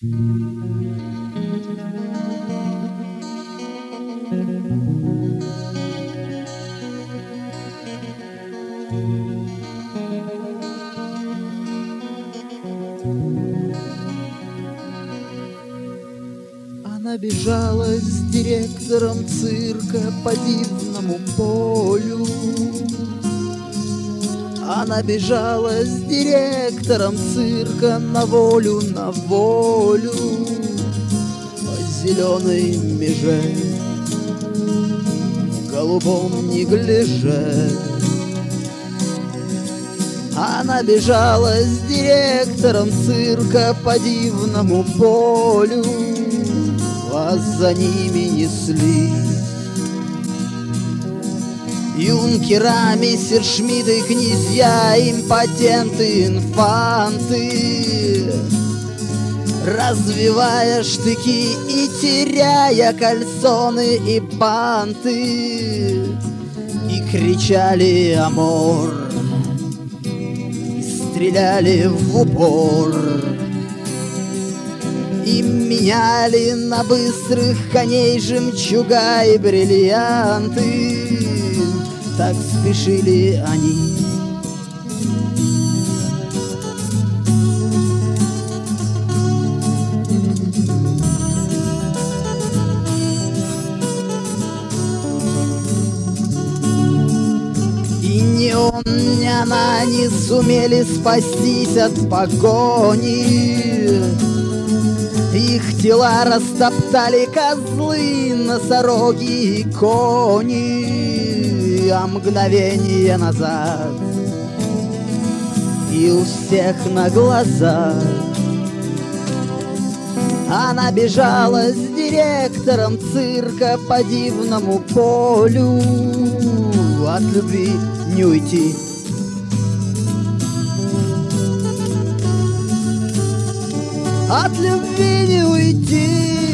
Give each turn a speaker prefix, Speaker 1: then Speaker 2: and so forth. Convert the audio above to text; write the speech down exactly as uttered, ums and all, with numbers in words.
Speaker 1: Она бежала с директором цирка по дивному полю. Она бежала с директором цирка на волю, на волю, по зеленой меже, в голубом неглиже. Она бежала с директором цирка по дивному полю, а за ними несли юнкера, мессершмитты, князья, импотенты, инфанты, развивая штыки и теряя кальсоны и банты, и кричали «Амор», и стреляли в упор, и меняли на быстрых коней жемчуга и бриллианты. Так спешили они. И ни он, ни она не сумели спастись от погони. Их тела растоптали козлы, носороги и кони. А мгновение назад и у всех на глазах она бежала с директором цирка по дивному полю. От любви не уйти, от любви не уйти.